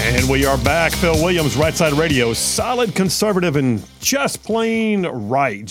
And we are back. Phil Williams, Right Side Radio. Solid conservative and just plain right.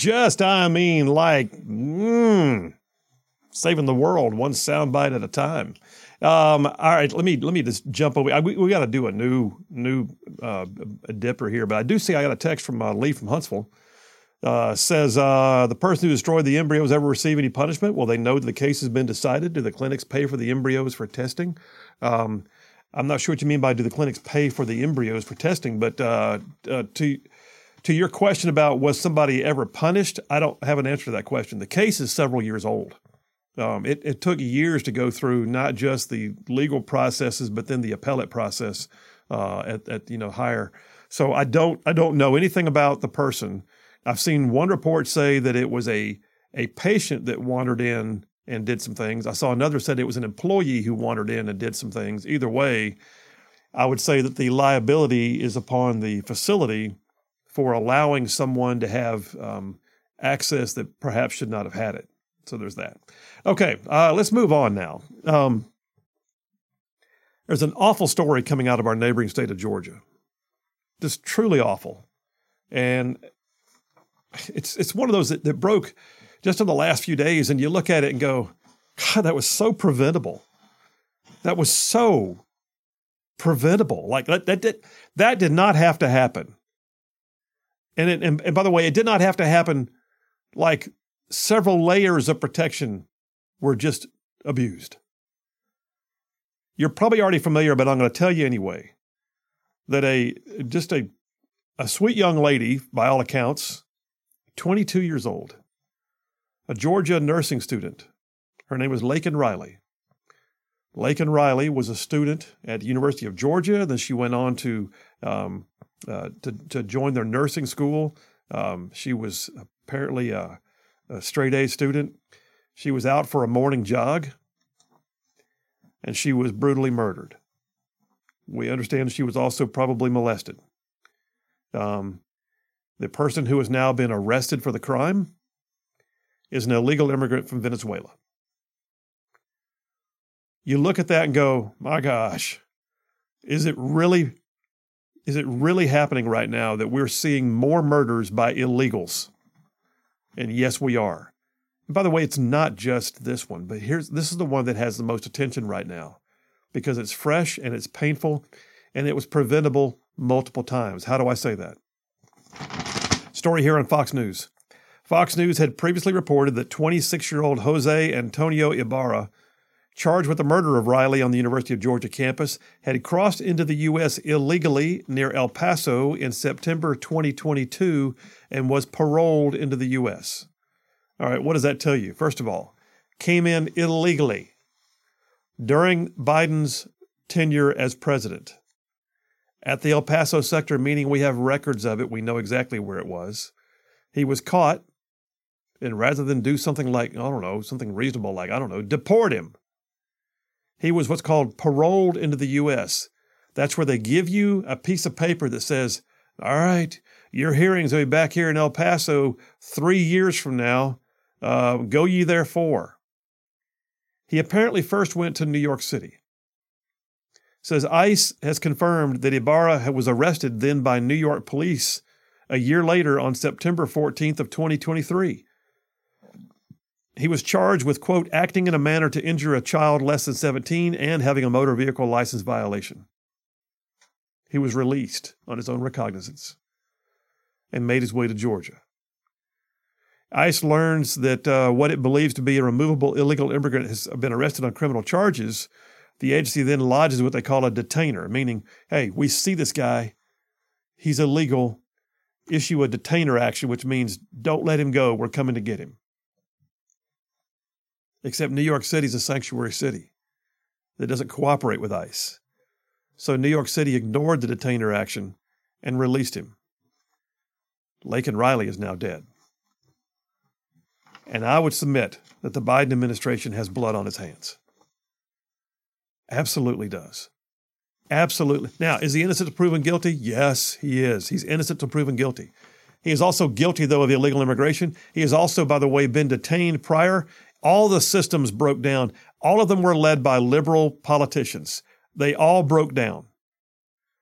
Saving the world one soundbite at a time. All right, let me just jump over. We got to do a new dipper here, but I do see I got a text from Lee from Huntsville. Says the person who destroyed the embryos ever receive any punishment? Will they know that the case has been decided? Do the clinics pay for the embryos for testing? I'm not sure what you mean by do the clinics pay for the embryos for testing, but to your question about was somebody ever punished, I don't have an answer to that question. The case is several years old. It took years to go through not just the legal processes, but then the appellate process at higher. So I don't know anything about the person. I've seen one report say that it was a patient that wandered in and did some things. I saw another said it was an employee who wandered in and did some things. Either way, I would say that the liability is upon the facility for allowing someone to have access that perhaps should not have had it. So there's that. Okay, let's move on now. There's an awful story coming out of our neighboring state of Georgia. Just truly awful. And it's one of those that broke just in the last few days, and you look at it and go, God, that was so preventable. That was so preventable. Like that did not have to happen. And by the way, it did not have to happen. Like several layers of protection were just abused. You're probably already familiar, but I'm going to tell you anyway, that a sweet young lady, by all accounts, 22 years old, a Georgia nursing student. Her name was Laken Riley. Laken Riley was a student at the University of Georgia. Then she went on to join their nursing school. She was apparently a straight A student. She was out for a morning jog, and she was brutally murdered. We understand she was also probably molested. The person who has now been arrested for the crime is an illegal immigrant from Venezuela. You look at that and go, my gosh, is it really happening right now that we're seeing more murders by illegals? And yes, we are. And by the way, it's not just this one, but this is the one that has the most attention right now because it's fresh and it's painful and it was preventable multiple times. How do I say that? Story here on Fox News. Fox News had previously reported that 26-year-old Jose Antonio Ibarra, charged with the murder of Riley on the University of Georgia campus, had crossed into the U.S. illegally near El Paso in September 2022 and was paroled into the U.S. All right, what does that tell you? First of all, came in illegally during Biden's tenure as president. At the El Paso sector, meaning we have records of it, we know exactly where it was. He was caught, and rather than do something like, something reasonable like, deport him, he was what's called paroled into the U.S. That's where they give you a piece of paper that says, all right, your hearings will be back here in El Paso 3 years from now. Go ye therefore. He apparently first went to New York City. Says ICE has confirmed that Ibarra was arrested then by New York police a year later on September 14th of 2023. He was charged with, quote, acting in a manner to injure a child less than 17 and having a motor vehicle license violation. He was released on his own recognizance and made his way to Georgia. ICE learns that what it believes to be a removable illegal immigrant has been arrested on criminal charges. The agency then lodges what they call a detainer, meaning, hey, we see this guy, he's illegal, issue a detainer action, which means don't let him go, we're coming to get him. Except New York City is a sanctuary city that doesn't cooperate with ICE. So New York City ignored the detainer action and released him. Laken Riley is now dead. And I would submit that the Biden administration has blood on its hands. Absolutely does. Absolutely. Now, is he innocent till proven guilty? Yes, he is. He's innocent till proven guilty. He is also guilty, though, of illegal immigration. He has also, by the way, been detained prior. All the systems broke down. All of them were led by liberal politicians. They all broke down.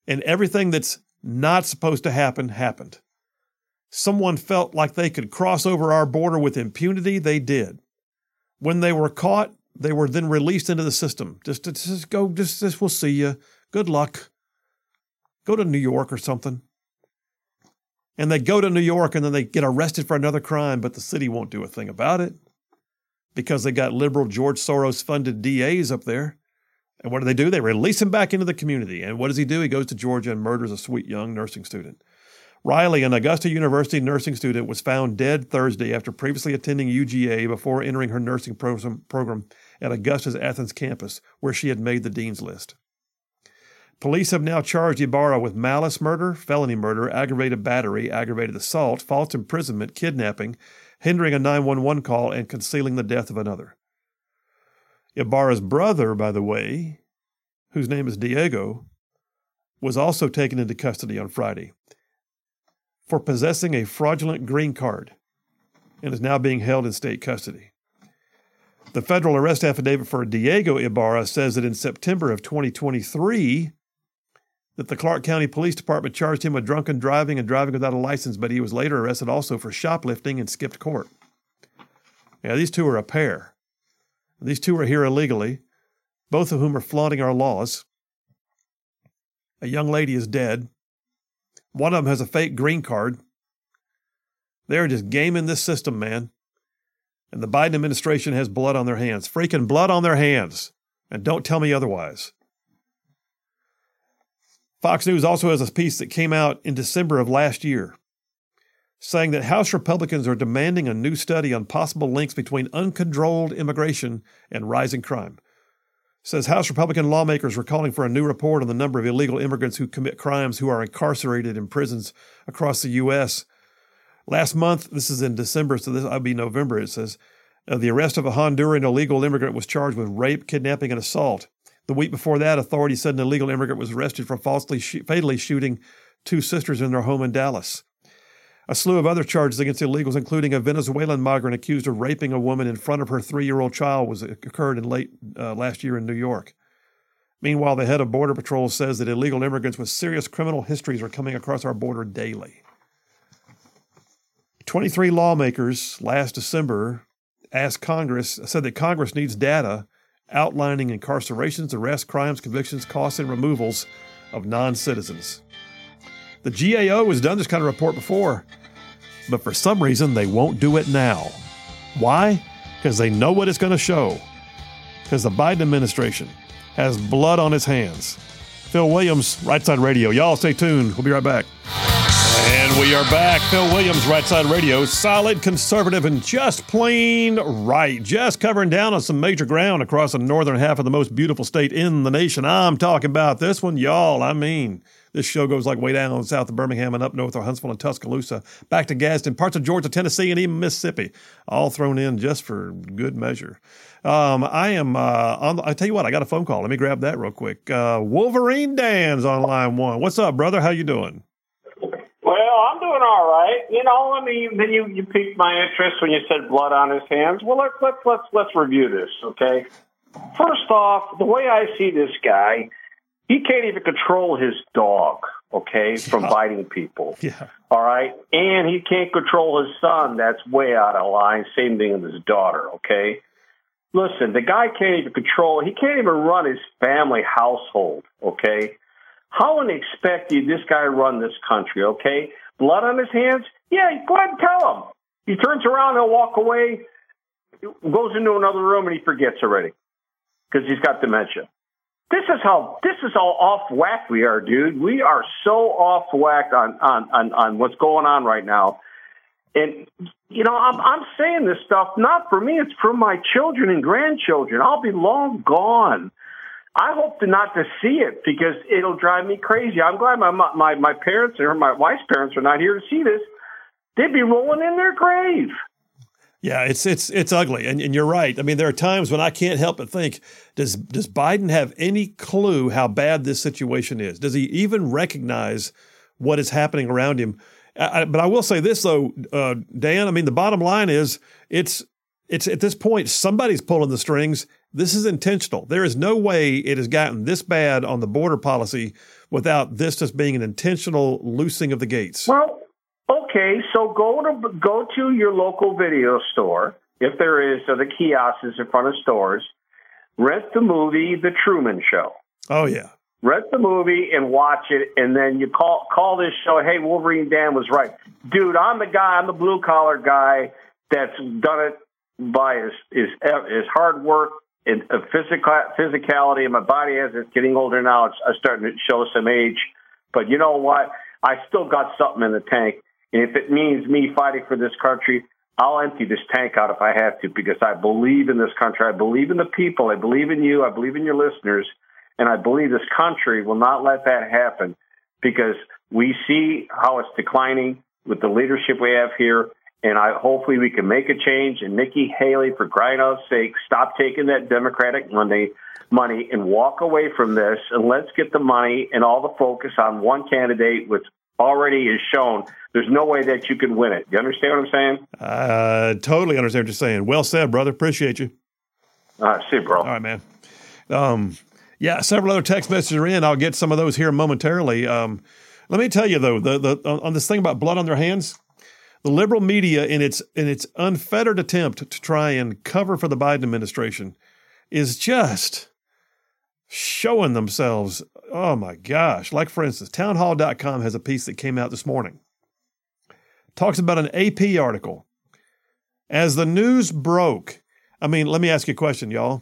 And everything that's not supposed to happen happened. Someone felt like they could cross over our border with impunity. They did. When they were caught, they were then released into the system. Just we'll see you. Good luck. Go to New York or something. And they go to New York and then they get arrested for another crime, but the city won't do a thing about it because they got liberal George Soros funded DAs up there. And what do? They release him back into the community. And what does he do? He goes to Georgia and murders a sweet young nursing student. Riley, an Augusta University nursing student, was found dead Thursday after previously attending UGA before entering her nursing program at Augusta's Athens campus, where she had made the dean's list. Police have now charged Ibarra with malice murder, felony murder, aggravated battery, aggravated assault, false imprisonment, kidnapping, hindering a 911 call, and concealing the death of another. Ibarra's brother, by the way, whose name is Diego, was also taken into custody on Friday for possessing a fraudulent green card and is now being held in state custody. The federal arrest affidavit for Diego Ibarra says that in September of 2023, that the Clark County Police Department charged him with drunken driving and driving without a license, but he was later arrested also for shoplifting and skipped court. Now, these two are a pair. These two are here illegally, both of whom are flaunting our laws. A young lady is dead. One of them has a fake green card. They're just gaming this system, man. And the Biden administration has blood on their hands. Freaking blood on their hands. And don't tell me otherwise. Fox News also has a piece that came out in December of last year saying that House Republicans are demanding a new study on possible links between uncontrolled immigration and rising crime. It says House Republican lawmakers were calling for a new report on the number of illegal immigrants who commit crimes who are incarcerated in prisons across the U.S. Last month, this is in December, so this will be November, it says, the arrest of a Honduran illegal immigrant was charged with rape, kidnapping, and assault. The week before that, authorities said an illegal immigrant was arrested for fatally shooting two sisters in their home in Dallas. A slew of other charges against illegals, including a Venezuelan migrant accused of raping a woman in front of her 3-year-old child, occurred in late last year in New York. Meanwhile, the head of Border Patrol says that illegal immigrants with serious criminal histories are coming across our border daily. 23 lawmakers last December said that Congress needs data outlining incarcerations, arrests, crimes, convictions, costs, and removals of non-citizens. The GAO has done this kind of report before, but for some reason they won't do it now. Why? Because they know what it's going to show. Because the Biden administration has blood on its hands. Phil Williams, Right Side Radio. Y'all stay tuned. We'll be right back. And we are back. Phil Williams, Right Side Radio. Solid, conservative, and just plain right. Just covering down on some major ground across the northern half of the most beautiful state in the nation. I'm talking about this one, y'all. I mean, this show goes like way down south of Birmingham and up north of Huntsville and Tuscaloosa, back to Gadsden, parts of Georgia, Tennessee, and even Mississippi, all thrown in just for good measure. I tell you what, I got a phone call. Let me grab that real quick. Wolverine Dan's on line one. What's up, brother? How you doing? Well, I'm doing all right. Then you piqued my interest when you said blood on his hands. Well, let's review this, okay? First off, the way I see this guy, he can't even control his dog, okay, from biting people. Yeah. All right? And he can't control his son. That's way out of line. Same thing with his daughter, okay? Listen, the guy can't even he can't even run his family household, okay? How would they expect this guy to run this country, okay? Blood on his hands? Yeah, go ahead and tell him. He turns around, he'll walk away, goes into another room, and he forgets already because he's got dementia. This is how off whack we are, dude. We are so off whack on what's going on right now. And, I'm saying this stuff not for me. It's for my children and grandchildren. I'll be long gone. I hope not to see it because it'll drive me crazy. I'm glad my parents or my wife's parents are not here to see this. They'd be rolling in their grave. Yeah, it's ugly, and you're right. I mean, there are times when I can't help but think, does Biden have any clue how bad this situation is? Does he even recognize what is happening around him? But I will say this, though, Dan, I mean, the bottom line is it's at this point, somebody's pulling the strings. This is intentional. There is no way it has gotten this bad on the border policy without this just being an intentional loosing of the gates. Well, okay, so go to your local video store, if there is, or the kiosks in front of stores. Rent the movie The Truman Show. Oh, yeah. Rent the movie and watch it, and then you call this show, hey, Wolverine Dan was right. Dude, I'm the blue-collar guy that's done it by his hard work and physicality, and my body, as it's getting older now, it's starting to show some age. But you know what? I still got something in the tank, and if it means me fighting for this country, I'll empty this tank out if I have to, because I believe in this country. I believe in the people. I believe in you. I believe in your listeners. And I believe this country will not let that happen, because we see how it's declining with the leadership we have here. And hopefully we can make a change. And Nikki Haley, for crying out sake, stop taking that Democratic money and walk away from this. And let's get the money and all the focus on one candidate, which already is shown. There's no way that you can win it. You understand what I'm saying? I totally understand what you're saying. Well said, brother. Appreciate you. See you, bro. All right, man. Yeah, several other text messages are in. I'll get some of those here momentarily. Let me tell you, though, on this thing about blood on their hands, the liberal media, in its unfettered attempt to try and cover for the Biden administration, is just showing themselves. Oh, my gosh. Like, for instance, townhall.com has a piece that came out this morning. Talks about an AP article. As the news broke, I mean, let me ask you a question, y'all.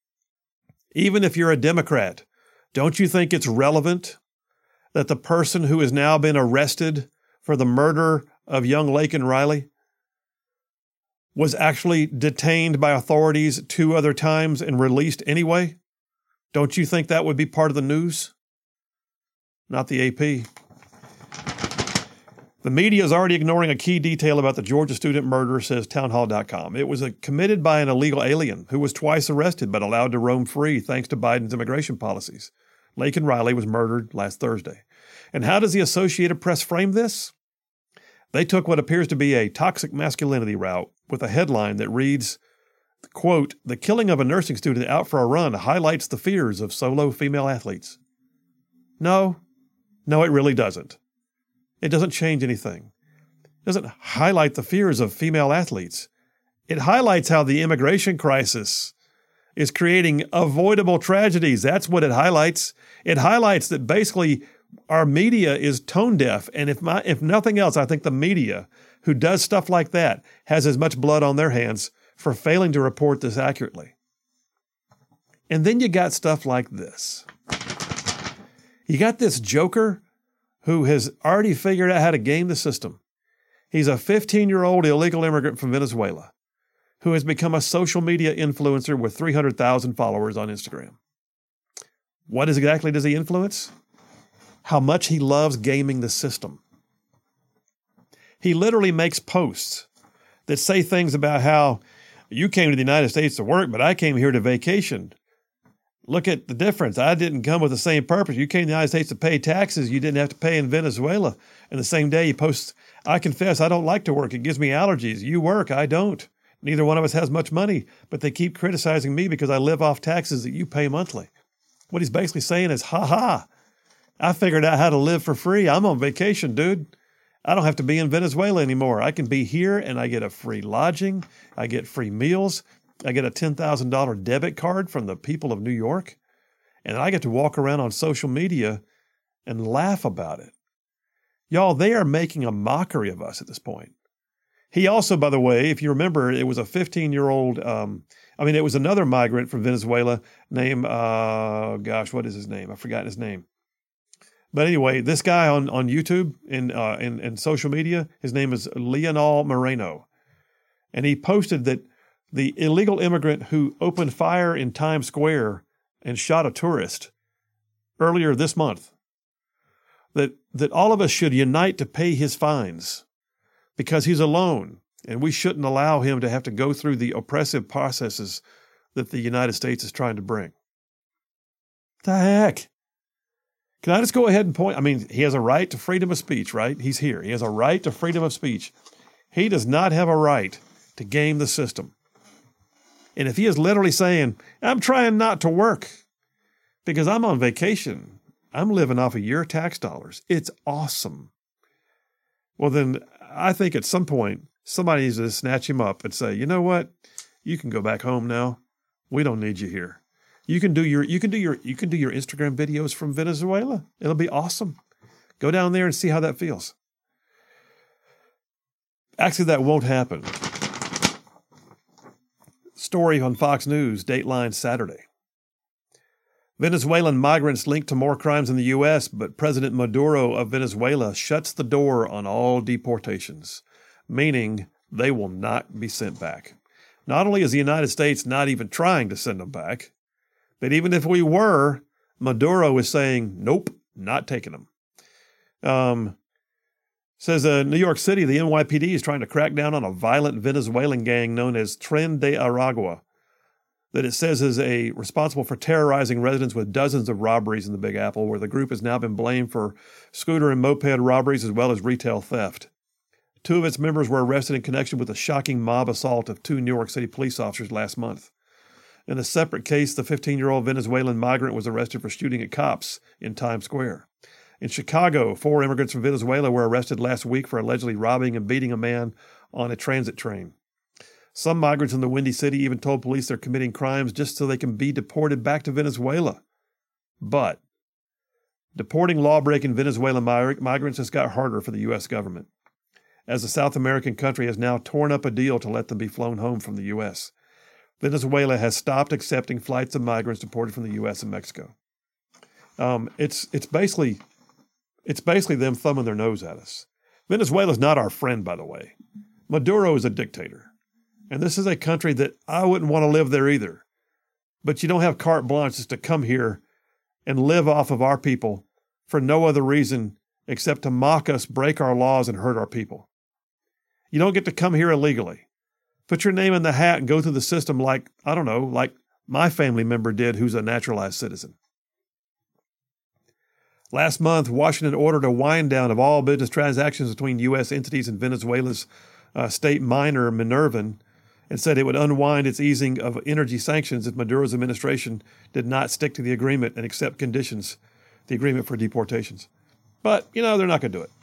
Even if you're a Democrat, don't you think it's relevant that the person who has now been arrested for the murder of young Laken Riley was actually detained by authorities 2 other times and released anyway? Don't you think that would be part of the news? Not the AP. The media is already ignoring a key detail about the Georgia student murder, says townhall.com. It was committed by an illegal alien who was twice arrested but allowed to roam free thanks to Biden's immigration policies. Laken Riley was murdered last Thursday. And how does the Associated Press frame this? They took what appears to be a toxic masculinity route with a headline that reads, quote, "The killing of a nursing student out for a run highlights the fears of solo female athletes." No, it really doesn't. It doesn't change anything. It doesn't highlight the fears of female athletes. It highlights how the immigration crisis is creating avoidable tragedies. That's what it highlights. It highlights that basically our media is tone deaf. And if nothing else, I think the media who does stuff like that has as much blood on their hands for failing to report this accurately. And then you got stuff like this. You got this joker who has already figured out how to game the system. He's a 15-year-old illegal immigrant from Venezuela who has become a social media influencer with 300,000 followers on Instagram. What exactly does he influence? How much he loves gaming the system. He literally makes posts that say things about how you came to the United States to work, but I came here to vacation. Look at the difference. I didn't come with the same purpose. You came to the United States to pay taxes you didn't have to pay in Venezuela. And the same day he posts, I confess I don't like to work. It gives me allergies. You work. I don't. Neither one of us has much money, but they keep criticizing me because I live off taxes that you pay monthly. What he's basically saying is, I figured out how to live for free. I'm on vacation, dude. I don't have to be in Venezuela anymore. I can be here and I get a free lodging. I get free meals. I get a $10,000 debit card from the people of New York, and I get to walk around on social media and laugh about it. Y'all, they are making a mockery of us at this point. He also, by the way, if you remember, it was a 15-year-old, it was another migrant from Venezuela named, what is his name? I've forgotten his name. But anyway, this guy on YouTube and social media, his name is Leonel Moreno, and he posted that the illegal immigrant who opened fire in Times Square and shot a tourist earlier this month, that all of us should unite to pay his fines because he's alone, and we shouldn't allow him to have to go through the oppressive processes that the United States is trying to bring. What the heck? Can I just go ahead and point? He has a right to freedom of speech, right? He's here. He has a right to freedom of speech. He does not have a right to game the system. And if he is literally saying, I'm trying not to work because I'm on vacation, I'm living off of your tax dollars, it's awesome. Well, then I think at some point, somebody needs to snatch him up and say, you know what? You can go back home now. We don't need you here. You can do your Instagram videos from Venezuela. It'll be awesome. Go down there and see how that feels. Actually, that won't happen. Story on Fox News, Dateline Saturday. Venezuelan migrants linked to more crimes in the U.S., but President Maduro of Venezuela shuts the door on all deportations, meaning they will not be sent back. Not only is the United States not even trying to send them back, but even if we were, Maduro is saying, nope, not taking them. Says New York City, the NYPD is trying to crack down on a violent Venezuelan gang known as Tren de Aragua, that it says is responsible for terrorizing residents with dozens of robberies in the Big Apple, where the group has now been blamed for scooter and moped robberies as well as retail theft. 2 of its members were arrested in connection with a shocking mob assault of 2 New York City police officers last month. In a separate case, the 15-year-old Venezuelan migrant was arrested for shooting at cops in Times Square. In Chicago, 4 immigrants from Venezuela were arrested last week for allegedly robbing and beating a man on a transit train. Some migrants in the Windy City even told police they're committing crimes just so they can be deported back to Venezuela. But deporting law-breaking Venezuelan migrants has got harder for the U.S. government, as the South American country has now torn up a deal to let them be flown home from the U.S. Venezuela has stopped accepting flights of migrants deported from the U.S. and Mexico. It's basically them thumbing their nose at us. Venezuela's not our friend, by the way. Maduro is a dictator. And this is a country that I wouldn't want to live there either. But you don't have carte blanche just to come here and live off of our people for no other reason except to mock us, break our laws, and hurt our people. You don't get to come here illegally. Put your name in the hat and go through the system like my family member did who's a naturalized citizen. Last month, Washington ordered a wind down of all business transactions between U.S. entities and Venezuela's state minor, Minervan, and said it would unwind its easing of energy sanctions if Maduro's administration did not stick to the agreement and accept conditions, the agreement for deportations. But, they're not going to do it.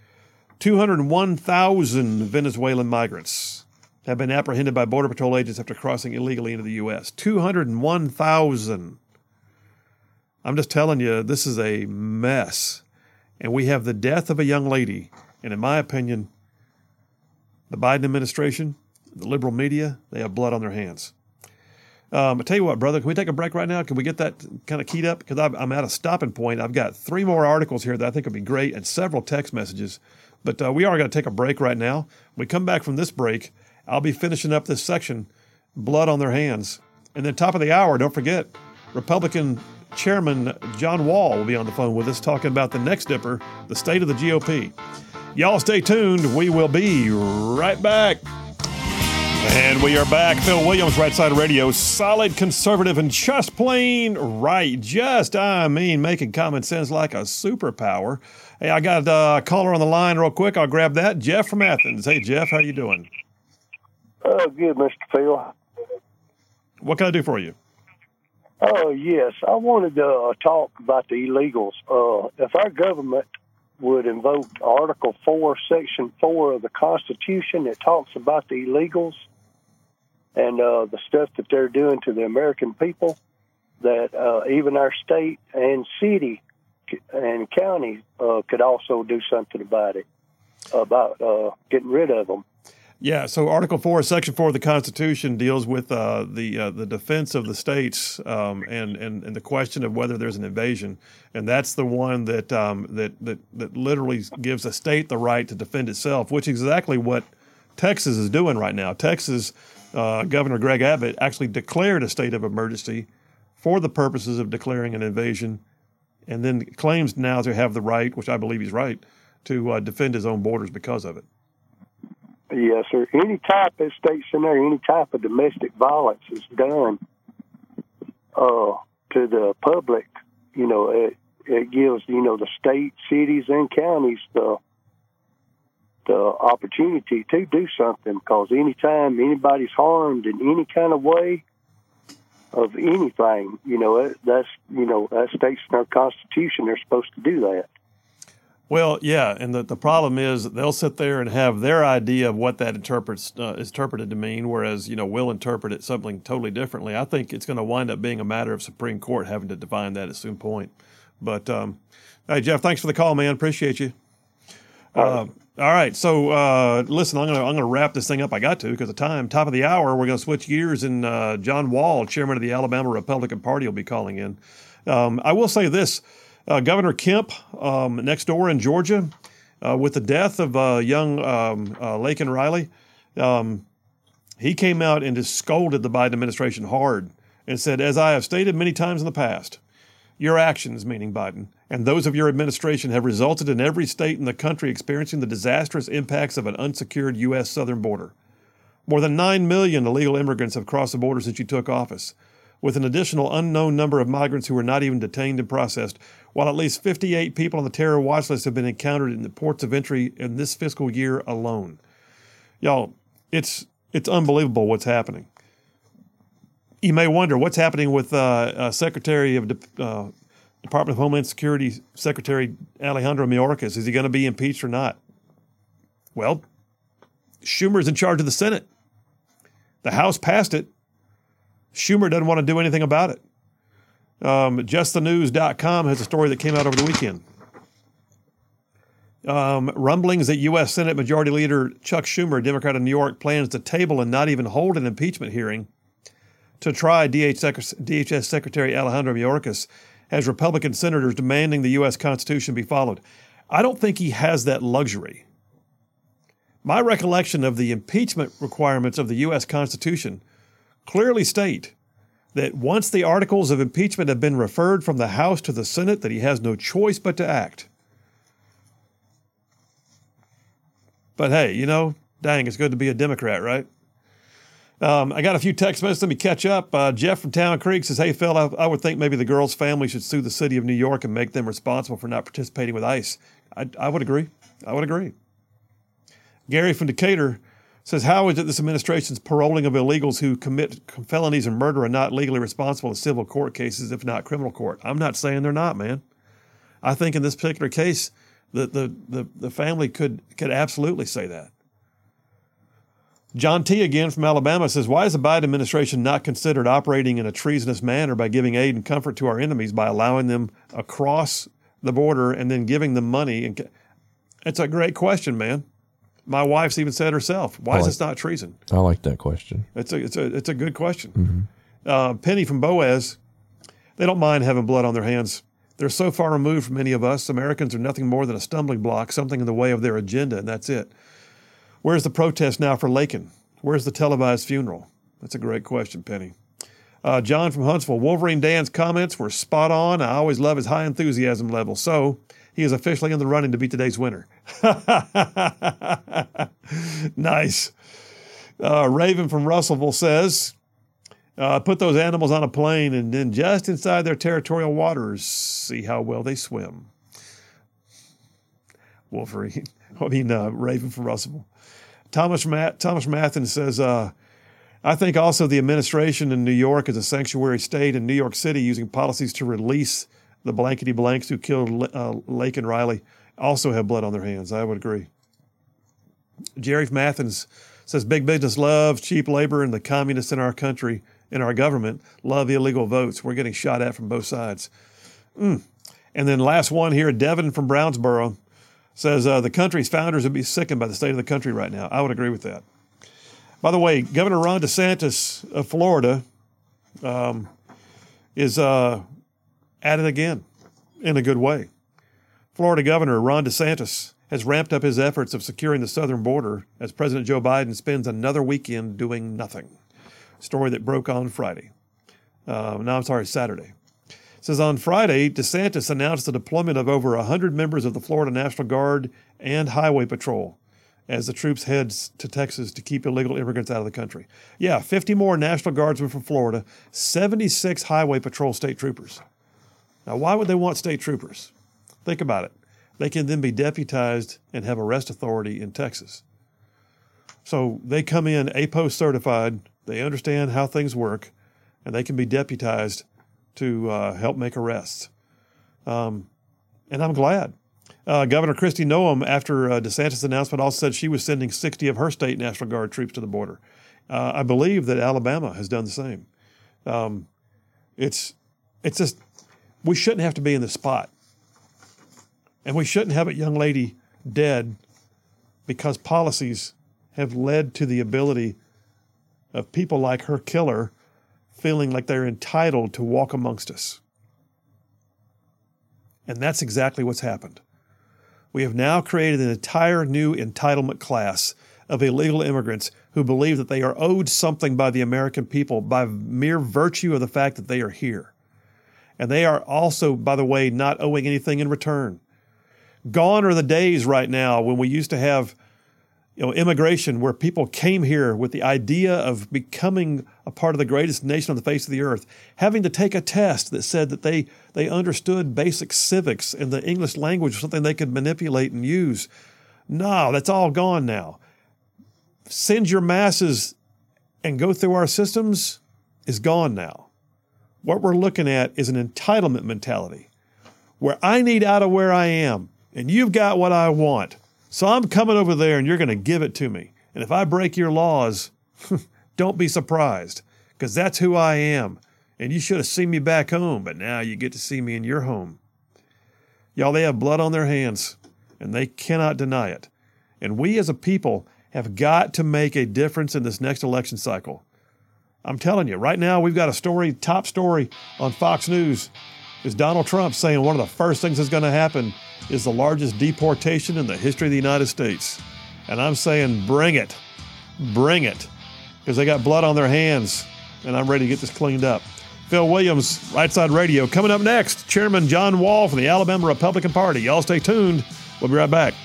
201,000 Venezuelan migrants have been apprehended by Border Patrol agents after crossing illegally into the U.S. 201,000. I'm just telling you, this is a mess. And we have the death of a young lady. And in my opinion, the Biden administration, the liberal media, they have blood on their hands. I tell you what, brother, can we take a break right now? Can we get that kind of keyed up? Because I'm at a stopping point. I've got 3 more articles here that I think would be great and several text messages. But we are going to take a break right now. When we come back from this break, I'll be finishing up this section, blood on their hands. And then top of the hour, don't forget, Republican Chairman John Wall will be on the phone with us talking about the next dipper, the state of the GOP. Y'all stay tuned. We will be right back. And we are back. Phil Williams, Right Side Radio. Solid conservative and just plain right. Making common sense like a superpower. Hey, I got a caller on the line real quick. I'll grab that. Jeff from Athens. Hey, Jeff, how you doing? Good, Mr. Phil. What can I do for you? Oh, yes. I wanted to talk about the illegals. If our government would invoke Article 4, Section 4 of the Constitution that talks about the illegals and the stuff that they're doing to the American people, that even our state and city and county could also do something about it, about getting rid of them. Yeah, so Article 4, Section 4 of the Constitution deals with the defense of the states and the question of whether there's an invasion, and that's the one that literally gives a state the right to defend itself, which is exactly what Texas is doing right now. Texas Governor Greg Abbott actually declared a state of emergency for the purposes of declaring an invasion, and then claims now to have the right, which I believe he's right, to defend his own borders because of it. Yes, sir. Any type of stationary, any type of domestic violence is done to the public. It gives the state, cities, and counties the opportunity to do something, because anytime anybody's harmed in any kind of way of anything, that states in our Constitution they're supposed to do that. Well, yeah, and the problem is they'll sit there and have their idea of what that is interpreted to mean, whereas, we'll interpret it something totally differently. I think it's going to wind up being a matter of Supreme Court having to define that at some point. But, hey, Jeff, thanks for the call, man. Appreciate you. All right, so listen, I'm gonna wrap this thing up. I got to because of time. Top of the hour, we're going to switch gears, and John Wall, chairman of the Alabama Republican Party, will be calling in. I will say this. Governor Kemp, next door in Georgia, with the death of young Laken Riley, he came out and just scolded the Biden administration hard and said, as I have stated many times in the past, your actions, meaning Biden, and those of your administration have resulted in every state in the country experiencing the disastrous impacts of an unsecured U.S. southern border. More than 9 million illegal immigrants have crossed the border since you took office, with an additional unknown number of migrants who were not even detained and processed, while at least 58 people on the terror watch list have been encountered in the ports of entry in this fiscal year alone. Y'all, it's unbelievable what's happening. You may wonder what's happening with Secretary of Department of Homeland Security Secretary Alejandro Mayorkas. Is he going to be impeached or not? Well, Schumer's in charge of the Senate. The House passed it. Schumer doesn't want to do anything about it. JustTheNews.com has a story that came out over the weekend. Rumblings that U.S. Senate Majority Leader Chuck Schumer, Democrat of New York, plans to table and not even hold an impeachment hearing to try DHS Secretary Alejandro Mayorkas, has Republican senators demanding the U.S. Constitution be followed. I don't think he has that luxury. My recollection of the impeachment requirements of the U.S. Constitution clearly state that once the articles of impeachment have been referred from the House to the Senate, that he has no choice but to act. But hey, dang, it's good to be a Democrat, right? I got a few text messages. Let me catch up. Jeff from Town Creek says, hey, Phil, I would think maybe the girl's family should sue the city of New York and make them responsible for not participating with ICE. I would agree. Gary from Decatur says, how is it this administration's paroling of illegals who commit felonies and murder are not legally responsible in civil court cases, if not criminal court? I'm not saying they're not, man. I think in this particular case, the family could absolutely say that. John T. again from Alabama says, why is the Biden administration not considered operating in a treasonous manner by giving aid and comfort to our enemies by allowing them across the border and then giving them money? It's a great question, man. My wife's even said herself, why is this not treason? I like that question. It's a good question. Mm-hmm. Penny from Boaz, they don't mind having blood on their hands. They're so far removed from any of us. Americans are nothing more than a stumbling block, something in the way of their agenda, and that's it. Where's the protest now for Laken? Where's the televised funeral? That's a great question, Penny. John from Huntsville, Wolverine Dan's comments were spot on. I always love his high enthusiasm level. So he is officially in the running to be today's winner. Nice. Raven from Russellville says, put those animals on a plane and then just inside their territorial waters, see how well they swim. Wolverine. Raven from Russellville. Thomas from Athens says, I think also the administration in New York is a sanctuary state, and New York City using policies to release the blankety blanks who killed Laken Riley also have blood on their hands. I would agree. Jerry from Athens says big business loves cheap labor, and the communists in our country, in our government, love illegal votes. We're getting shot at from both sides. And then last one here, Devin from Brownsboro says the country's founders would be sickened by the state of the country right now. I would agree with that. By the way, Governor Ron DeSantis of Florida is at it again in a good way. Florida Governor Ron DeSantis has ramped up his efforts of securing the southern border as President Joe Biden spends another weekend doing nothing. Story that broke on Saturday. It says on Friday, DeSantis announced the deployment of over 100 members of the Florida National Guard and Highway Patrol as the troops head to Texas to keep illegal immigrants out of the country. Yeah, 50 more National Guardsmen from Florida, 76 Highway Patrol state troopers. Now, why would they want state troopers? Think about it. they can then be deputized and have arrest authority in Texas. So they come in APOS certified, they understand how things work, and they can be deputized to help make arrests. And I'm glad. Governor Kristi Noem, after DeSantis' announcement, also said she was sending 60 of her state National Guard troops to the border. I believe that Alabama has done the same. It's just, we shouldn't have to be in this spot. And we shouldn't have a young lady dead because policies have led to the ability of people like her killer feeling like they're entitled to walk amongst us. And that's exactly what's happened. We have now created an entire new entitlement class of illegal immigrants who believe that they are owed something by the American people by mere virtue of the fact that they are here. And they are also, by the way, not owing anything in return. Gone are the days right now when we used to have immigration where people came here with the idea of becoming a part of the greatest nation on the face of the earth, having to take a test that said that they understood basic civics and the English language was something they could manipulate and use. No, that's all gone now. Send your masses and go through our systems is gone now. What we're looking at is an entitlement mentality where I need out of where I am and you've got what I want. So I'm coming over there and you're going to give it to me. And if I break your laws, don't be surprised because that's who I am. And you should have seen me back home, but now you get to see me in your home. Y'all, they have blood on their hands and they cannot deny it. And we as a people have got to make a difference in this next election cycle. I'm telling you, right now we've got a story, top story on Fox News is Donald Trump saying one of the first things that's going to happen is the largest deportation in the history of the United States. And I'm saying, bring it, because they got blood on their hands, and I'm ready to get this cleaned up. Phil Williams, Right Side Radio. Coming up next, Chairman John Wall from the Alabama Republican Party. Y'all stay tuned. We'll be right back.